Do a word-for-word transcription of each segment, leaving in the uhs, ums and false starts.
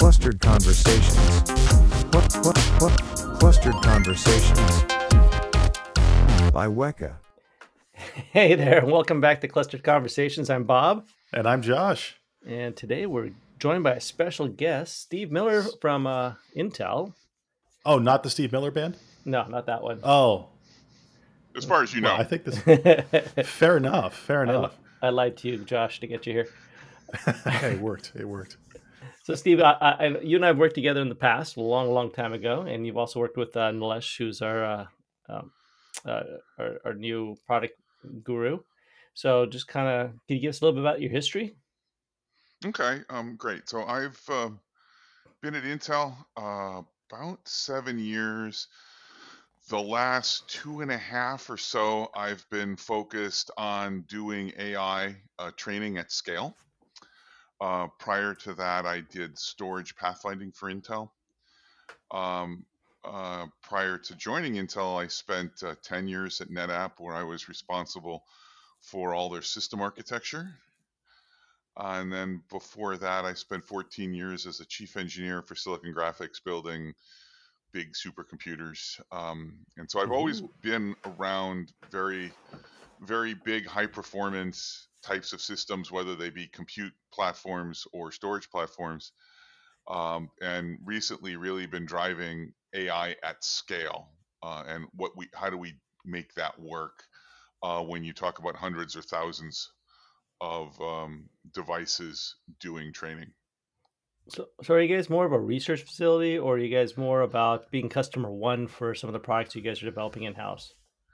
Clustered Conversations. What, what, what? Clustered Conversations by Weka. Hey there, and welcome back to Clustered Conversations. I'm Bob. And I'm Josh. And today we're joined by a special guest, Steve Miller from uh, Intel. Oh, not the Steve Miller Band? No, not that one. Oh. As far as you Well, know. I think this... fair enough, fair enough. I, I lied to you, Josh, to get you here. It worked, it worked. So, Steve, I, I, you and I have worked together in the past, a long, long time ago, and you've also worked with uh, Nilesh, who's our, uh, um, uh, our our new product guru. So, just kind of, can you give us a little bit about your history? Okay, um, great. So I've uh, been at Intel uh, about seven years. The last two and a half or so, I've been focused on doing A I uh, training at scale. Uh, prior to that, I did storage pathfinding for Intel. Um, uh, prior to joining Intel, I spent uh, ten years at NetApp, where I was responsible for all their system architecture. Uh, and then before that, I spent fourteen years as a chief engineer for Silicon Graphics, building big supercomputers. Um, and so I've always Ooh. been around very, very big, high performance types of systems, whether they be compute platforms or storage platforms. Um, and recently, really been driving A I at scale. Uh, and what we, how do we make that work uh, when you talk about hundreds or thousands of um, devices doing training? So, so are you guys more of a research facility, or are you guys more about being customer one for some of the products you guys are developing in-house?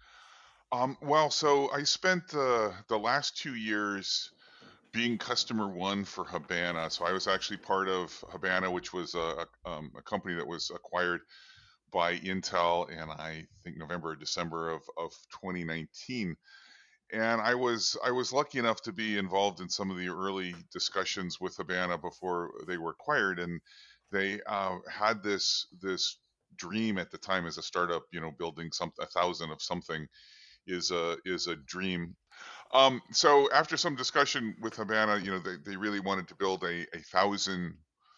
Um, well, so I spent the the last two years being customer one for Habana. So I was actually part of Habana, which was a, a, um, a company that was acquired by Intel in, I think, November or December of, of twenty nineteen. And I was I was lucky enough to be involved in some of the early discussions with Habana before they were acquired, and they uh, had this this dream at the time as a startup. You know, building some a thousand of something is a is a dream. Um, so after some discussion with Habana, you know, they, they really wanted to build a a thousand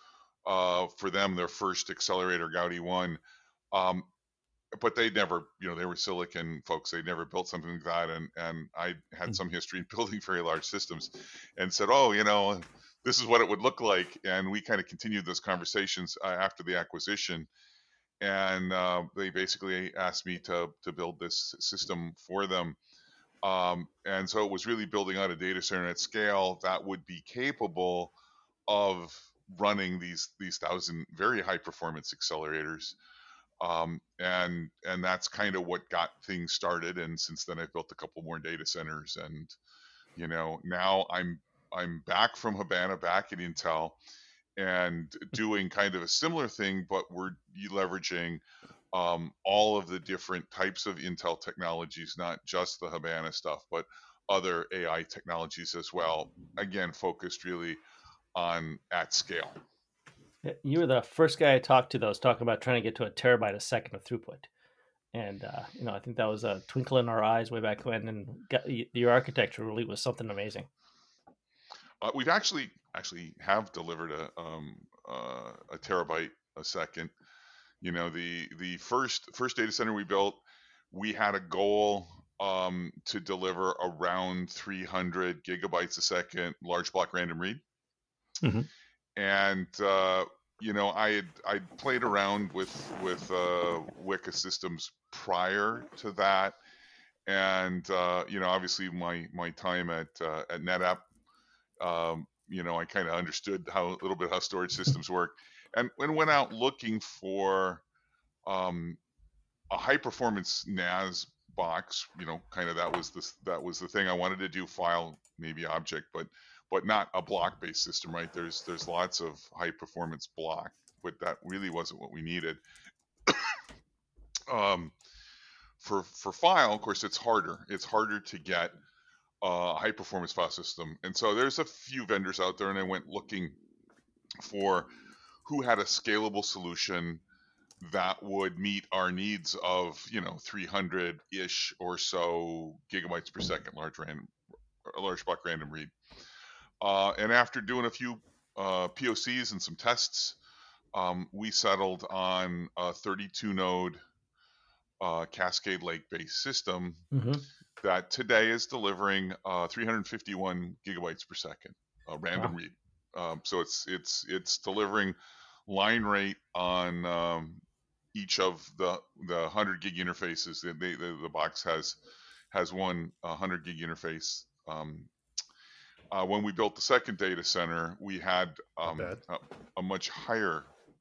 uh, for them, their first accelerator, Gaudi one. Um, but they never, you know, they were Silicon folks. They never built something like that, and and I had some history in building very large systems, and said, oh, you know, this is what it would look like. And we kind of continued those conversations uh, after the acquisition, and uh, they basically asked me to to build this system for them. Um, and so it was really building out a data center at scale that would be capable of running these these thousand very high performance accelerators. Um, and and that's kind of what got things started. And since then, I've built a couple more data centers, and you know, now I'm I'm back from Habana, back at Intel, and doing kind of a similar thing, but we're leveraging um, all of the different types of Intel technologies, not just the Habana stuff, but other A I technologies as well. Again, focused really on at scale. You were the first guy I talked to that was talking about trying to get to a terabyte a second of throughput. And, uh, you know, I think that was a twinkle in our eyes way back when. And got, your architecture really was something amazing. Uh, we've actually actually have delivered a um, uh, a terabyte a second. You know, the the first first data center we built, we had a goal um, to deliver around three hundred gigabytes a second, large block random read. Mm-hmm. And uh, you know, I had I played around with with uh, Weka systems prior to that, and uh, you know, obviously my my time at uh, at NetApp, um, you know, I kind of understood how a little bit how storage systems work, and when went out looking for um, a high performance N A S box. You know, kind of that was the that was the thing I wanted to do, file maybe object, but but not a block based system, right? There's there's lots of high performance block, but that really wasn't what we needed. um, for for file, of course, it's harder. It's harder to get a high performance file system, and so there's a few vendors out there, and I went looking for who had a scalable solution that would meet our needs of, you know, three hundred ish or so gigabytes per second large random large block random read. Uh, and after doing a few uh, P O Cs and some tests, um, we settled on a thirty-two node uh, Cascade Lake based system Mm-hmm. that today is delivering uh, three hundred fifty-one gigabytes per second, uh, random Wow. read. Um, so it's it's it's delivering line rate on um, each of the the one hundred gig interfaces. They, they, the, the box has has one one hundred gig interface. Um, uh, when we built the second data center, we had Not um, bad. a, a much higher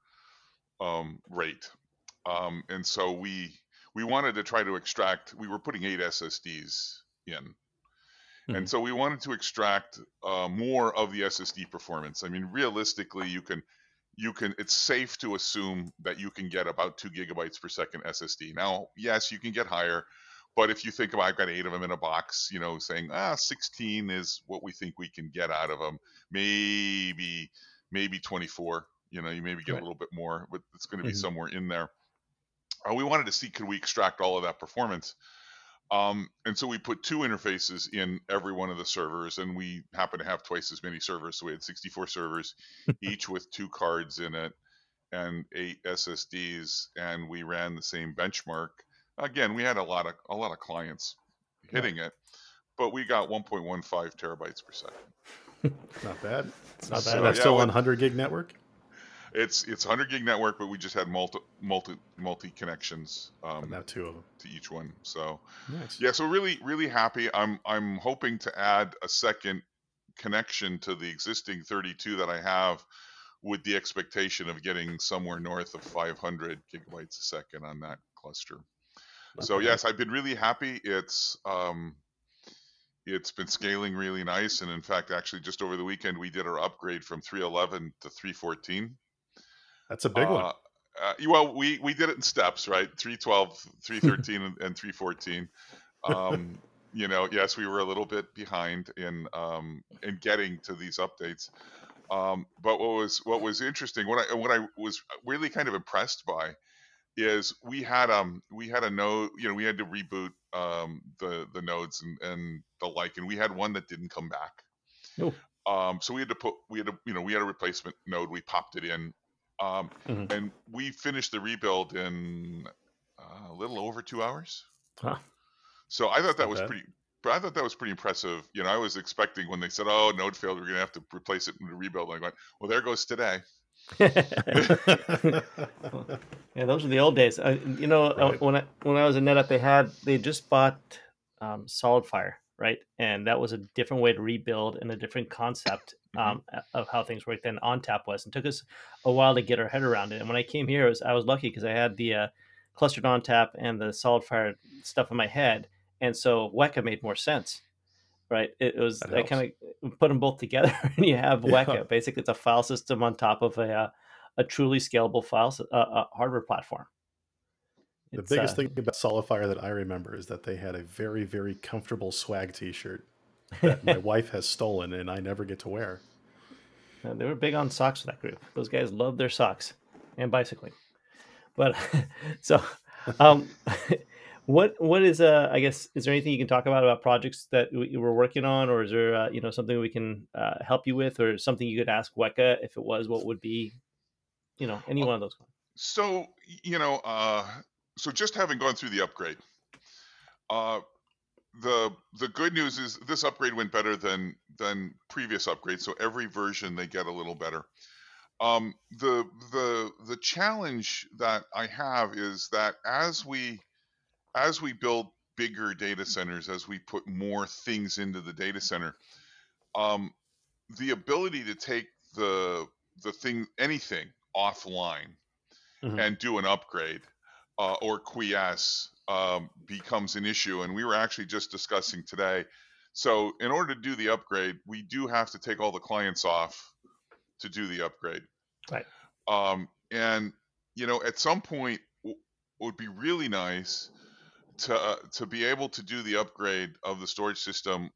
um, rate, um, and so we we wanted to try to extract. We were putting eight S S Ds in, and Mhm. so we wanted to extract uh, more of the S S D performance. I mean, realistically, you can you can. It's safe to assume that you can get about two gigabytes per second S S D. Now, yes, you can get higher, but if you think about, I've got eight of them in a box, you know, saying ah, sixteen is what we think we can get out of them. Maybe maybe twenty-four. You know, you maybe get a Right. little bit more, but it's going to be Mhm. somewhere in there. Uh, we wanted to see, could we extract all of that performance? Um, and so we put two interfaces in every one of the servers, and we happen to have twice as many servers. So we had sixty-four servers, each with two cards in it and eight S S Ds, and we ran the same benchmark. Again, we had a lot of a lot of clients hitting it, but we got one point one five terabytes per second. Not bad. It's not So bad. So that's yeah, still on with, one hundred gig network? it's it's one hundred gig network, but we just had multi multi multi connections But um, now two of them. to each one. So Nice. yeah, so really really happy. I'm I'm hoping to add a second connection to the existing thirty-two that I have, with the expectation of getting somewhere north of five hundred gigabytes a second on that cluster. Not So bad. yes, I've been really happy. It's um, it's been scaling really nice, and in fact, actually, just over the weekend, we did our upgrade from three eleven to three fourteen. That's a big one. Uh, uh, well, we we did it in steps, right? three twelve, three thirteen, and, and three fourteen. Um, you know, yes, we were a little bit behind in um, in getting to these updates. Um, but what was what was interesting, what I what I was really kind of impressed by, is we had um we had a node, you know, we had to reboot um the the nodes and and the like, and we had one that didn't come back. Oh. Um, so we had to put we had to you know we had a replacement node. We popped it in, um, Mhm. and we finished the rebuild in uh, a little over two hours. Huh. So I thought That's that not was bad. pretty. But I thought that was pretty impressive. You know, I was expecting when they said, "Oh, node failed, we're going to have to replace it and rebuild." And I went, "Well, there goes today." Yeah, those were the old days. Uh, you know, uh, Right. when I when I was in NetApp, they had they just bought um, SolidFire, right? And that was a different way to rebuild and a different concept Mhm. um, a- of how things worked than ONTAP was. And took us a while to get our head around it. And when I came here, it was, I was lucky because I had the uh, clustered ONTAP and the SolidFire stuff in my head, and so Weka made more sense. Right, it was That I helps. kind of put them both together, and you have Yeah. Weka. Basically, it's a file system on top of a uh, a truly scalable file s- uh, uh, hardware platform. The It's biggest uh, thing about SolidFire that I remember is that they had a very, very comfortable swag T-shirt that my wife has stolen and I never get to wear. uh, they were big on socks for that group. Those guys love their socks and bicycling. But so, um, what what is uh I guess, is there anything you can talk about about projects that we- you were working on, or is there uh, you know, something we can uh, help you with, or something you could ask Weka if it was? What would be, you know, any Uh, one of those? So y- you know, uh, so just having gone through the upgrade, uh, the the good news is this upgrade went better than than previous upgrades. So every version they get a little better. Um, the the the challenge that I have is that as we as we build bigger data centers, as we put more things into the data center, um, the ability to take the the thing anything offline Mhm. and do an upgrade uh, or quiesce um, becomes an issue. And we were actually just discussing today. So in order to do the upgrade, we do have to take all the clients off to do the upgrade. Right. Um, and you know, at some point, w- would be really nice to uh, to be able to do the upgrade of the storage system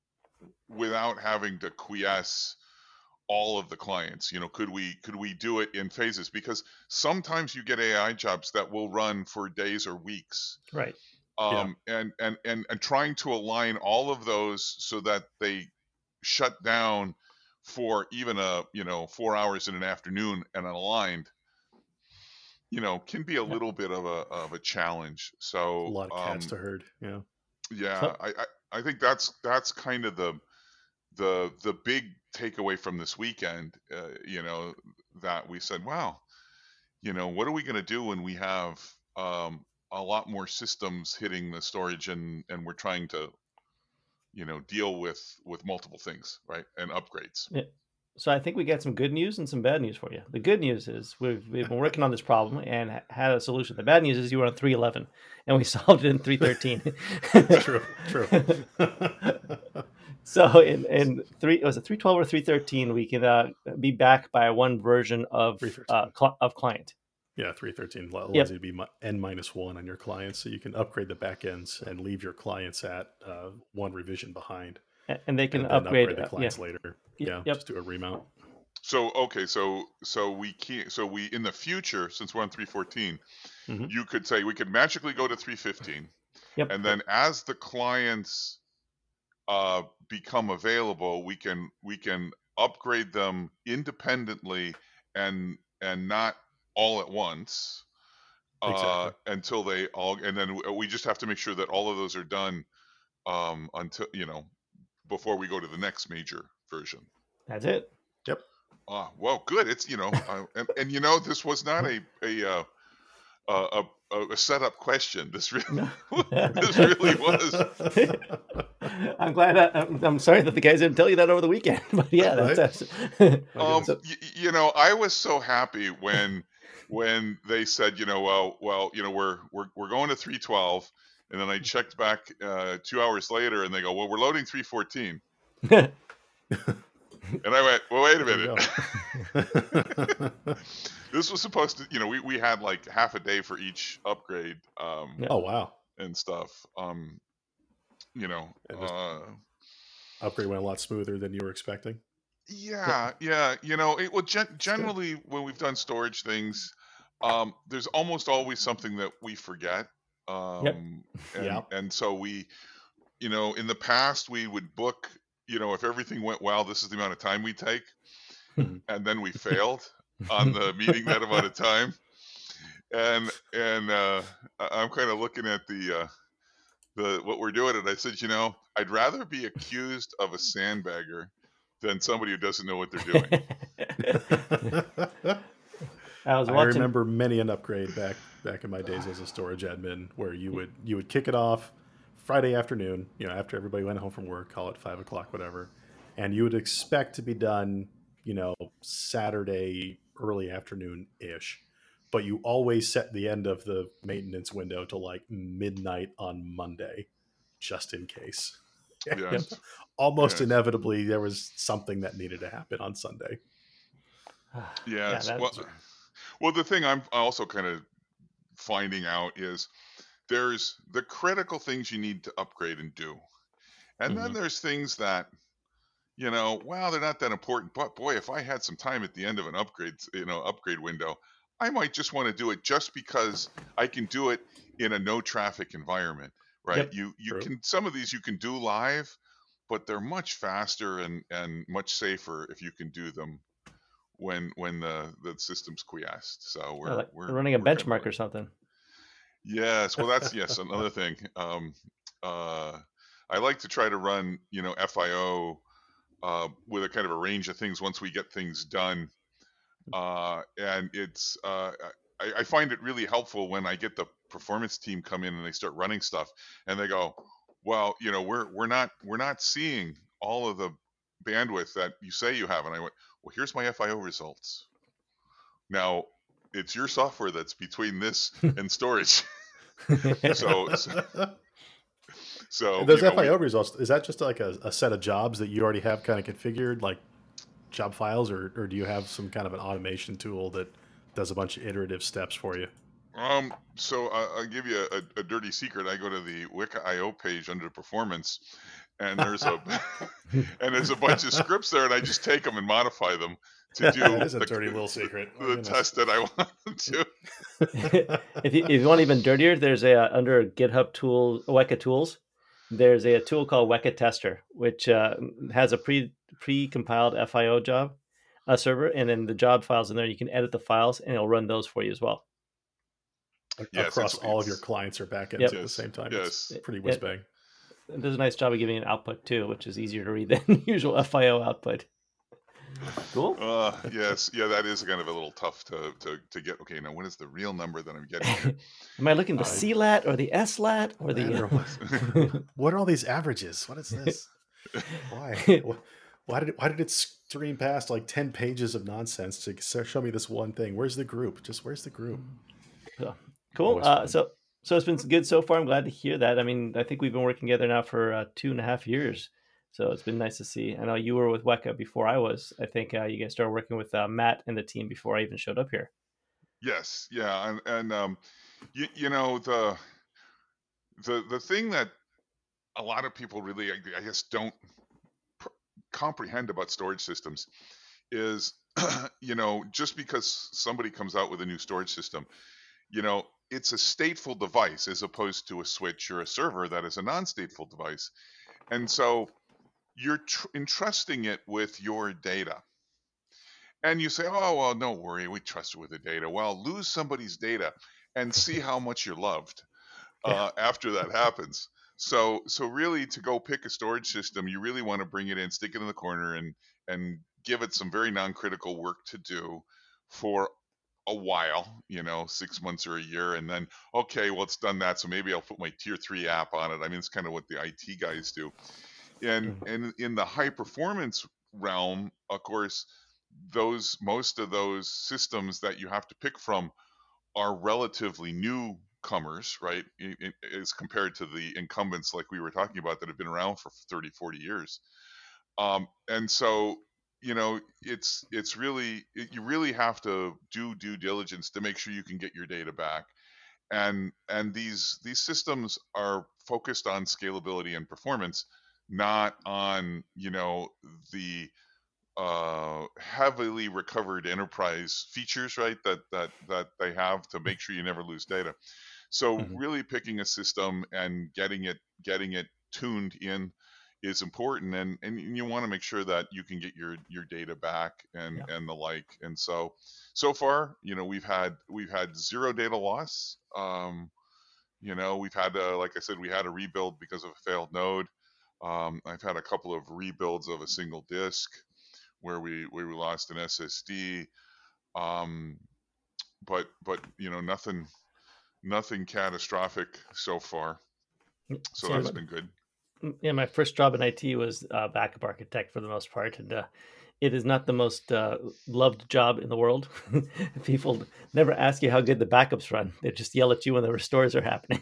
without having to quiesce all of the clients. You know, could we could we do it in phases? Because sometimes you get A I jobs that will run for days or weeks. Right. Yeah. Um, and, and and and trying to align all of those so that they shut down for even a you know four hours in an afternoon and aligned you know, can be a Yep. little bit of a of a challenge. A So lot of cats um, to herd. Yeah. yeah, So I, I I think that's that's kind of the the the big takeaway from this weekend. Uh, you know, that we said, wow, you know, what are we going to do when we have um, a lot more systems hitting the storage, and and we're trying to, you know, deal with with multiple things, right, and upgrades. yeah. So I think we got some good news and some bad news for you. The good news is we've we've been working on this problem and ha- had a solution. The bad news is you were on three eleven and we solved it in three thirteen. True. True. So in in three was it three twelve or three thirteen we can uh, be back by one version of three thirteen. uh, cl- of client. Yeah, three thirteen allows Yep. you to be mi- n minus one on your clients, so you can upgrade the backends and leave your clients at uh, one revision behind, A- And they can and then upgrade. upgrade the Uh, yeah. clients later. Y- Yeah, Yep. just do a remount. So okay, so so we can't. So we in the future, since we're on three fourteen, hmm you could say we could magically go to three fifteen, Yep. and then as the clients uh, become available, we can we can upgrade them independently and and not all at once uh, Exactly. until they all, and then w- we just have to make sure that all of those are done um, until, you know, before we go to the next major version. That's it. Yep. Ah, well, good. It's, you know, uh, and and you know, this was not a a uh, a, a, a setup question. This really No. this really was. I'm glad. I, I'm, I'm sorry that the guys didn't tell you that over the weekend, but yeah, Right? that's My Um, goodness. so. y- y- you know, I was so happy when when they said, you know, well, well, you know, we're we're we're going to three twelve, and then I checked back uh, two hours later, and they go, well, we're loading three fourteen, and I went, well, wait a There you minute. go. This was supposed to, you know, we, we had like half a day for each upgrade um, Yeah. Oh wow, and stuff. Um, you know, and this uh, upgrade went a lot smoother than you were expecting. yeah, yeah, you know, it well, gen- It's good. generally when we've done storage things, um, there's almost always something that we forget. Yep. Um, and Yeah. and so we, you know, in the past we would book, you know, if everything went well, this is the amount of time we take, Mhm. and then we failed on the meeting that amount of time. And and uh, I- I'm kind of looking at the uh, the what we're doing, and I said, you know, I'd rather be accused of a sandbagger than somebody who doesn't know what they're doing. I was I watching. remember many an upgrade back back in my days as a storage admin, where you would you would kick it off Friday afternoon, you know, after everybody went home from work, call it five o'clock, whatever, and you would expect to be done, you know, Saturday early afternoon ish, but you always set the end of the maintenance window to like midnight on Monday, just in case. Yep. Yes, Almost yes, inevitably, there was something that needed to happen on Sunday. Yeah, yes. that. Well, well, the thing I'm also kind of finding out is there's the critical things you need to upgrade and do, and then Mhm. there's things that, you know, well, they're not that important, but boy, if I had some time at the end of an upgrade, you know, upgrade window, I might just want to do it just because I can do it in a no traffic environment, right? Yep. You you True. can, some of these you can do live, but they're much faster and and much safer if you can do them when when the the system's quiesced. So Yeah, we're like we're running a we're kind of benchmark like, or something. yes, well, that's, yes, another thing. Um, uh, I like to try to run, you know, F I O uh, with a kind of a range of things once we get things done. Uh, and it's, uh, I, I find it really helpful when I get the performance team come in and they start running stuff and they go, well, you know, we're, we're not, we're not seeing all of the bandwidth that you say you have. And I went, well, here's my F I O results. Now it's your software that's between this and storage. so, so, so, Those you know, we, F I O results, is that just like a, a set of jobs that you already have kind of configured, like job files, or, or do you have some kind of an automation tool that does a bunch of iterative steps for you? Um, so I, I'll give you a, a dirty secret. I go to the Wicca dot I O page under performance, and there's a and there's a bunch of scripts there, and I just take them and modify them to do That is a the, dirty little secret. Oh, the goodness. test that I want them to. if you if you want even dirtier, there's a uh, under GitHub tool Weka tools. There's a, tool called Weka Tester, which uh, has a pre pre compiled F I O job uh, server, and then the job files in there. You can edit the files, and it'll run those for you as well. A- Yes, it's across all of your it's clients or backends Yep. at the yes, same time. It's yes. pretty It, whiz it, bang. it does a nice job of giving an output too, which is easier to read than the usual F I O output. Cool. Uh, yes, yeah, that is kind of a little tough to to to get. Okay, now what is the real number that I'm getting here? Am I looking the Uh, C LAT or the S LAT or that the? or what? What are all these averages? What is this? Why? Wh- Why did it, why did it stream past like ten pages of nonsense to s- show me this one thing? Where's the group? Just where's the group? So, cool. Always Uh, fun. so so it's been good so far. I'm glad to hear that. I mean, I think we've been working together now for uh, two and a half years. So it's been nice to see. I know you were with Weka before I was. I think uh, you guys started working with uh, Matt and the team before I even showed up here. Yes, yeah, and and um, you you know the the the thing that a lot of people really, I I guess, don't pr- comprehend about storage systems is, you know, just because somebody comes out with a new storage system, you know, it's a stateful device as opposed to a switch or a server that is a non-stateful device. And so you're tr- entrusting it with your data. And you say, oh, well, don't worry, we trust it with the data. Well, lose somebody's data and see how much you're loved Yeah. uh, after that happens. So, so really, to go pick a storage system, you really want to bring it in, stick it in the corner, and and give it some very non-critical work to do for a while, you know, six months or a year, and then okay, well, it's done that, so maybe I'll put my tier three app on it. I mean, it's kind of what the I T guys do. And Mhm. and in the high performance realm, of course, those most of those systems that you have to pick from are relatively newcomers, right? i- i- As compared to the incumbents like we were talking about that have been around for thirty, forty years. Um, and so, you know, it's it's really it, you really have to do due diligence to make sure you can get your data back. And and these these systems are focused on scalability and performance, not on, you know, the uh, heavily recovered enterprise features, right? That that that they have to make sure you never lose data. So Mhm. really picking a system and getting it getting it tuned in is important, and and you want to make sure that you can get your your data back and Yeah. and the like. And so so far, you know, we've had we've had zero data loss. Um, you know, we've had uh, like I said, we had a rebuild because of a failed node. Um, I've had a couple of rebuilds of a single disk where we where we lost an S S D. Um, but but you know, nothing nothing catastrophic so far. So See, I'm, that's been good. Mm, yeah, my first job in I T was uh, backup architect for the most part, and uh, it is not the most uh, loved job in the world. People never ask you how good the backups run; they just yell at you when the restores are happening.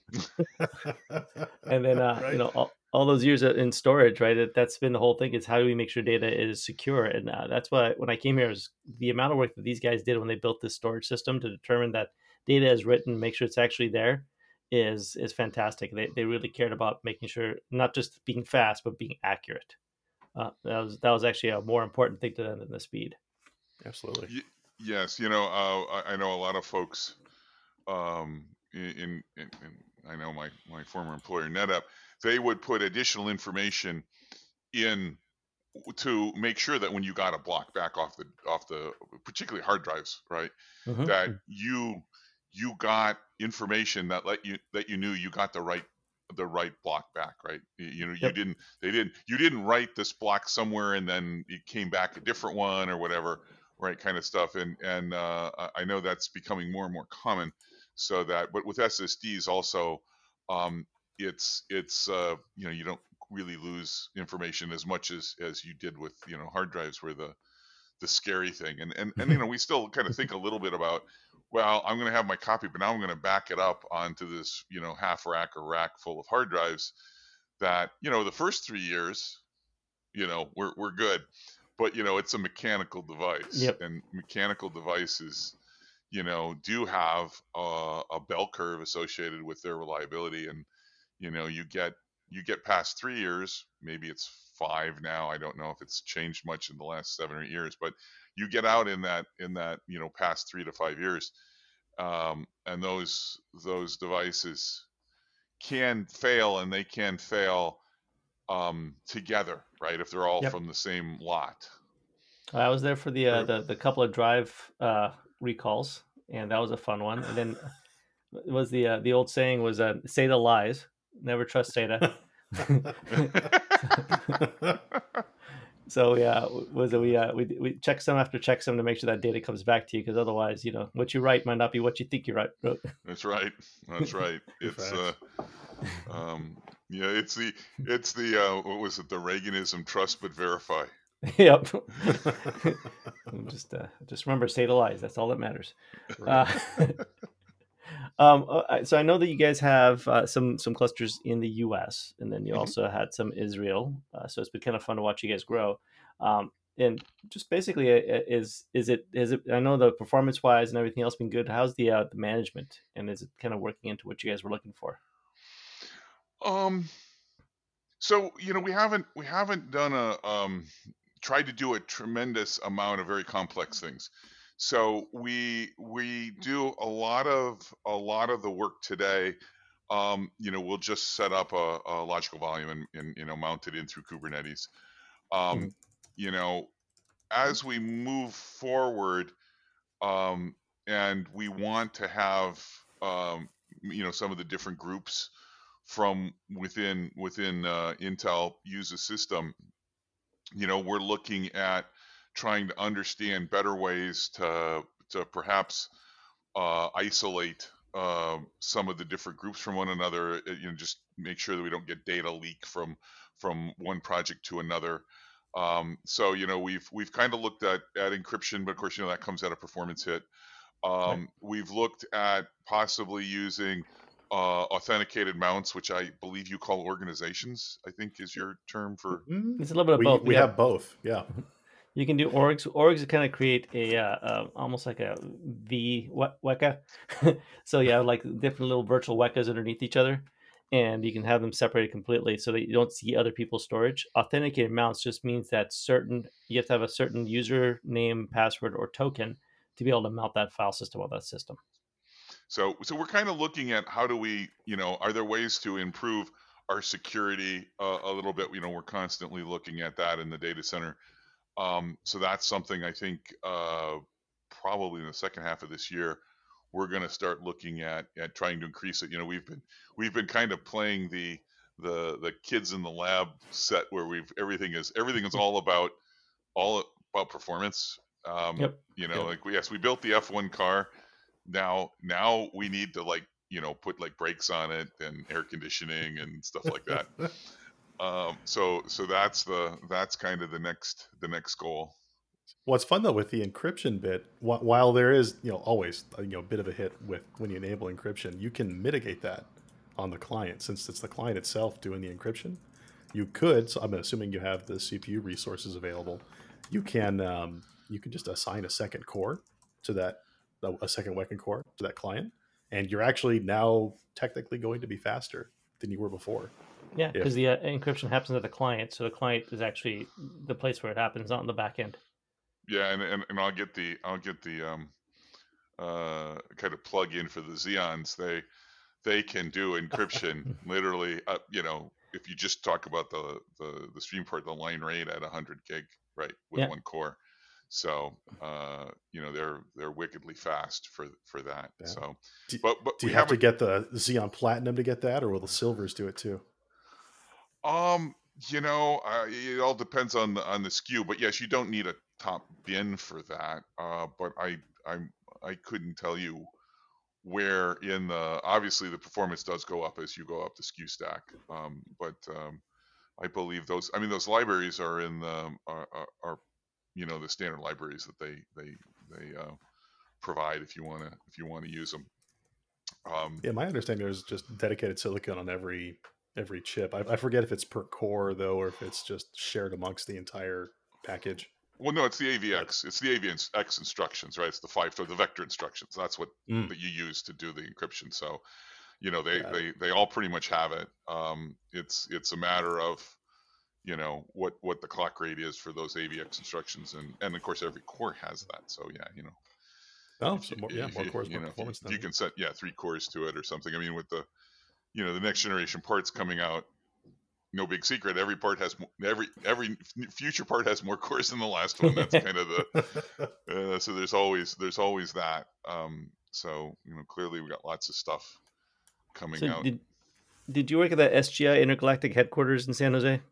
And then, uh, you Right. know, all, all those years in storage, right? It, that's been the whole thing: is how do we make sure data is secure? And uh, that's why when I came here, is the amount of work that these guys did when they built this storage system to determine that data is written, make sure it's actually there, is is fantastic. They they really cared about making sure not just being fast, but being accurate. Uh, that was that was actually a more important thing to them than the speed. Absolutely. Y- yes, you know, uh, I, I know a lot of folks um, in, in, in I know my my former employer NetApp, they would put additional information in to make sure that when you got a block back off the off the particularly hard drives, right, that Mm-hmm. you you got information that let you that you knew you got the right the right block back, right? You, you know, you Yep. didn't they didn't you didn't write this block somewhere and then it came back a different one or whatever, right? Kind of stuff. And and uh, I I know that's becoming more and more common. So that, but with S S Ds also, um, it's it's uh, you know, you don't really lose information as much as as you did with, you know, hard drives were the the scary thing. And and and you know, we still kind of think a little bit about, well, I'm going to have my copy, but now I'm going to back it up onto this, you know, half rack or rack full of hard drives that, you know, the first three years, you know, we're we're good, but you know, it's a mechanical device, Yep. and mechanical devices, you know, do have a, a bell curve associated with their reliability. And you know, you get you get past three years, maybe it's five now, I don't know if it's changed much in the last seven or eight years, but you get out in that in that you know, past three to five years, um, and those those devices can fail, and they can fail um, together, right, if they're all Yep. from the same lot. I was there for the uh, True. the the couple of drive uh, recalls, and that was a fun one. And then was the uh, the old saying was uh, SATA lies, never trust SATA. So yeah, was it we uh, we we checksum after checksum to make sure that data comes back to you, because otherwise, you know, what you write might not be what you think you write. That's right. That's right. It's uh, um, yeah, it's the it's the uh, what was it? The Reaganism: trust but verify. Yep. just uh, just remember, SATA lies. That's all that matters. Right. Uh, um, uh, so I know that you guys have uh, some some clusters in the U S, and then you Mhm. also had some Israel. Uh, so it's been kind of fun to watch you guys grow. Um, and just basically, uh, is is it is it? I know the performance wise and everything else been good. How's the uh, the management, and is it kind of working into what you guys were looking for? Um. So you know, we haven't we haven't done a um tried to do a tremendous amount of very complex things. So we we do a lot of a lot of the work today. Um, you know, we'll just set up a, a logical volume and, and you know mount it in through Kubernetes. Um, Mhm. You know, as we move forward, um, and we want to have um, you know some of the different groups from within within uh, Intel use the system. You know, we're looking at trying to understand better ways to to perhaps uh, isolate uh, some of the different groups from one another. uh, You know, just make sure that we don't get data leak from from one project to another. Um, so you know, we've we've kind of looked at at encryption, but of course, you know that comes at a performance hit. Right. Um, we've looked at possibly using uh, authenticated mounts, which I believe you call organizations, I think is your term for. Mm, It's a little bit of we both. we Yeah. have both. Yeah. You can do orgs. Orgs kind of create a uh, uh, almost like a V we- Weka. So you have like different little virtual Wekas underneath each other, and you can have them separated completely so that you don't see other people's storage. Authenticated mounts just means that certain you have to have a certain username, password, or token to be able to mount that file system on that system. So, so we're kind of looking at how do we, you know, are there ways to improve our security uh, a little bit? You know, we're constantly looking at that in the data center. Um, so that's something I think uh, probably in the second half of this year we're going to start looking at at trying to increase it. You know, we've been we've been kind of playing the the the kids in the lab set where we've everything is everything is all about all about performance. Um, Yep. you know, Yep. like we, yes, we built the F one car. Now now we need to like you know put like brakes on it and air conditioning and stuff like that. Um, so so that's the that's kind of the next the next goal. What's fun though with the encryption bit, wh- while there is you know always a, you know bit of a hit with when you enable encryption, you can mitigate that on the client since it's the client itself doing the encryption. You could, so I'm assuming you have the C P U resources available. You can um, you can just assign a second core to that a second Weka core to that client, and you're actually now technically going to be faster than you were before. Yeah, If because the uh, encryption happens at the client, so the client is actually the place where it happens, not on the back end. Yeah, and and, and I'll get the I'll get the um uh kind of plug in for the Xeons. They they can do encryption literally. Uh, you know, if you just talk about the the the stream port, the line rate at one hundred gig, right, with Yeah. one core. So uh, you know they're they're wickedly fast for for that. Yeah. So, do, but but do we you have to haven't. get the Xeon Platinum to get that, or will the silvers do it too? Um, you know, uh, it all depends on the on the S K U, but yes, you don't need a top bin for that. Uh, but I I'm I couldn't tell you where in the obviously the performance does go up as you go up the S K U stack. Um, but um, I believe those. I mean, those libraries are in the are, are, are you know the standard libraries that they they they uh, provide if you want to if you want to use them. Um, Yeah, my understanding is just dedicated silicon on every every chip. I, I forget if it's per core though, or if it's just shared amongst the entire package. Well, no, it's the A V But X. It's the A V X instructions, right? It's the five, the vector instructions. That's what mm, that you use to do the encryption. So, you know, they got it. they they all pretty much have it. Um, it's it's a matter of, you know, what what the clock rate is for those A V X instructions, and and of course every core has that. So yeah, you know, Oh, if so you more, yeah, if more you cores, you more know if you, performance if you then. can set yeah three cores to it or something. I mean, with the you know the next generation parts coming out, no big secret. Every part has mo- every every f- future part has more cores than the last one. That's kind of the uh, so there's always there's always that. Um, So you know, clearly we got lots of stuff coming So out. did did you work at the S G I Intergalactic headquarters in San Jose?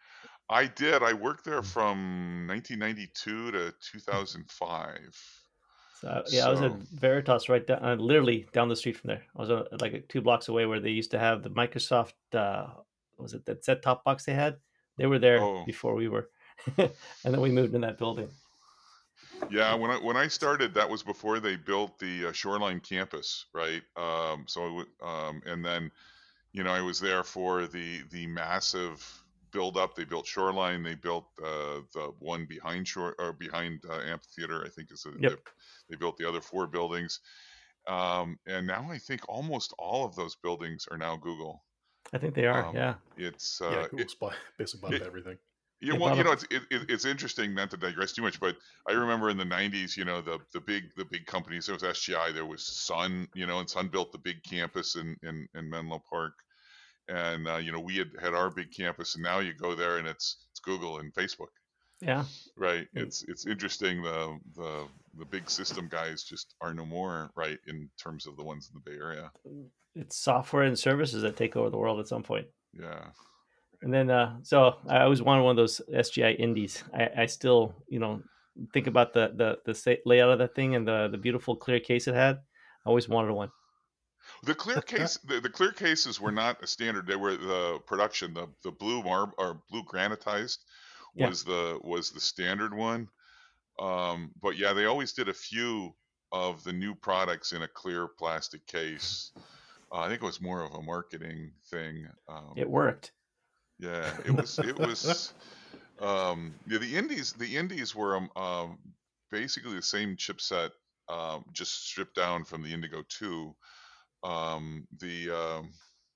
I did. I worked there from nineteen ninety-two to two thousand five. So I- yeah, I was at So Veritas right down, uh, literally down the street from there. I was uh, like two blocks away where they used to have the Microsoft. Uh, was it that set top box they had? They were there oh before we were, and then we moved in that building. yeah, when I when I started, that was before they built the uh, Shoreline campus, right? Um, so it wa- um, and then you know I was there for the the massive build up. They built Shoreline. They built uh, the one behind shore or behind uh, amphitheater. I think is the, the, Yep, they built the other four buildings. Um, and now I think almost all of those buildings are now Google. I think they are. Um, Yeah, it's Yeah, uh, it, Google's bought, basically bought it, up everything. yeah, they well, bought you know, up. it's it, it, it's interesting not to digress too much, but I remember in the nineties, you know, the the big the big companies. There was S G I, there was Sun, you know, and Sun built the big campus in in, in Menlo Park, and uh, you know, we had had our big campus, and now you go there and it's it's Google and Facebook, Yeah, right? and It's it's interesting. The the the big system guys just are no more, right, in terms of the ones in the Bay Area. it's software and services that take over the world at some point. Yeah. And then, uh, so I always wanted one of those S G I indies. I, I still, you know, think about the the the sa- layout of that thing and the the beautiful clear case it had. I always wanted one. The clear case, the, the clear cases were not a standard. They were the production. The the blue marble or blue granitized Yeah, was the was the standard one. Um, but yeah, they always did a few of the new products in a clear plastic case. Uh, I think it was more of a marketing thing. Um, it worked. yeah, it was it was um, yeah, the indies the indies were um, um, basically the same chipset, um, just stripped down from the Indigo two. Um, the um,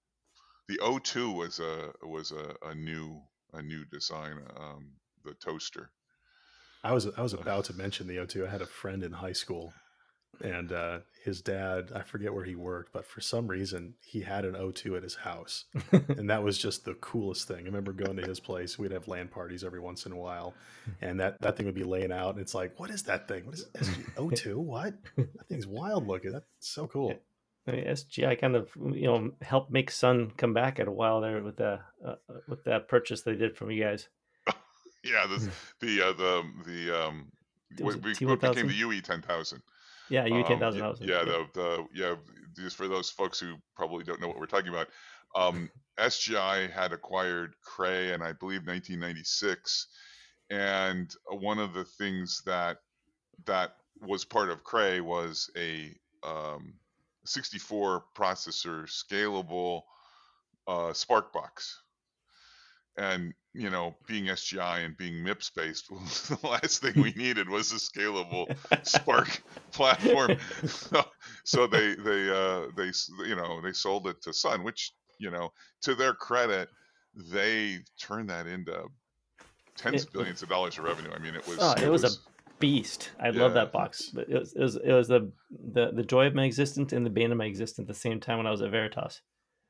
the O two was a was a, a new a new design, um, the toaster. I was I was So about to mention the O two. I had a friend in high school, and uh, his dad, I forget where he worked, but for some reason he had an O two at his house, and that was just the coolest thing. I remember going to his place. We'd have LAN parties every once in a while, and that, that thing would be laying out, and it's like, what is that thing? What is S G O two? What? That thing's wild looking. That's so Yeah. cool. I mean, S G I kind of, you know, helped make Sun come back at a while there with the uh, uh, with that purchase they did from you guys. yeah, this the uh, the the um It was what, it be, T what one became the thousand? U E ten thousand. Yeah, U ten Um, thousand. y- I was yeah, yeah. the the yeah, just for those folks who probably don't know what we're talking about, um, S G I had acquired Cray in I believe nineteen ninety-six, and uh, one of the things that that was part of Cray was a um, sixty-four processor scalable uh, SparkBox. And you know, being S G I and being M I P S based, the last thing we needed was a scalable Spark platform. So, so they they uh, they s- you know they sold it to Sun, which you know to their credit, they turned that into tens It, of billions of dollars of revenue. I mean, it oh, was it it was a was beast. I love yeah that box. But it was it was it was the the the joy of my existence and the bane of my existence at the same time when I was at Veritas.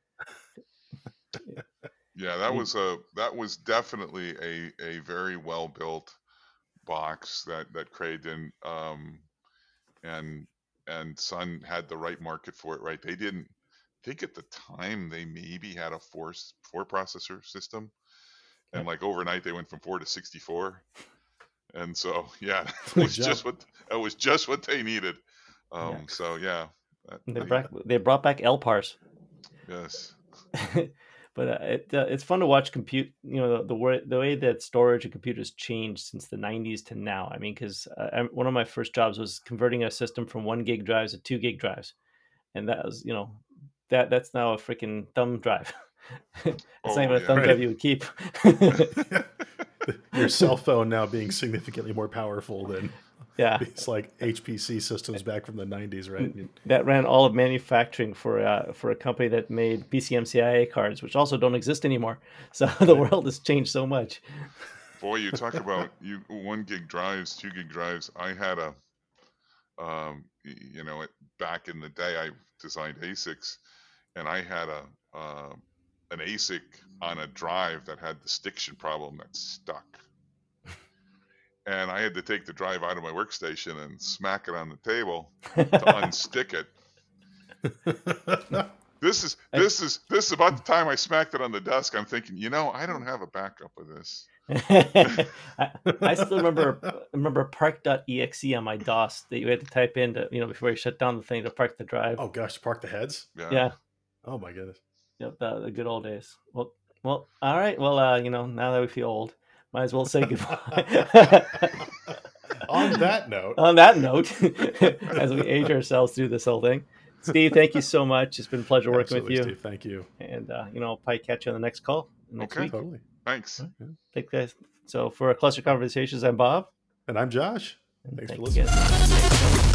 yeah I that mean, was a that was definitely a a very well built box that that Cray didn't um and and Sun had the right market for it, right? They didn't I think at the time they maybe had a four s- four processor system, and yep. like overnight they went from four to sixty-four, and so yeah, that Big was jump. just what that was just what they needed. Yeah. Um, so yeah, that, And they the, brought they brought back L P A Rs. yes, But uh, it uh, it's fun to watch compute. You know the the way the way that storage and computers changed since the nineties to now. I mean, because uh, I- one of my first jobs was converting a system from one gig drives to two gig drives, and that was you know that that's now a freaking thumb drive. It's not oh even a thumb yeah, drive Right. you would keep. Your cell phone now being significantly more powerful than Yeah, these like H P C systems back from the nineties, right? You- that ran all of manufacturing for uh, for a company that made P C M C I A cards, which also don't exist anymore. So the Right. world has changed so much. boy, you talk about you one gig drives, two gig drives. I had a um, y- you know, it, back in the day, I designed A S I Cs, and I had a uh, an A S I C on a drive that had the stiction problem that stuck. and I had to take the drive out of my workstation and smack it on the table to unstick it. This is this is this is about the time I smacked it on the desk. I'm thinking, you know, I don't have a backup of this. I, I still remember remember park dot E X E on my DOS that you had to type in to, you know, before you shut down the thing to park the drive. Oh gosh, park the heads. Yeah. Yeah. Oh my goodness. Yep, the, the good old days. Well, well, all right. Well, uh, you know, now that we feel old, might as well say goodbye. On that note, On that note, as we age ourselves through this whole thing, Steve, thank you so much. It's been a pleasure working absolutely, with you. Steve, thank you. And uh, you know, I'll probably catch you on the next call next Okay. week. Totally. Thanks. Thanks, guys. So for Cluster Conversations, I'm Bob. And I'm Josh. And Thanks for thank you listening. guys.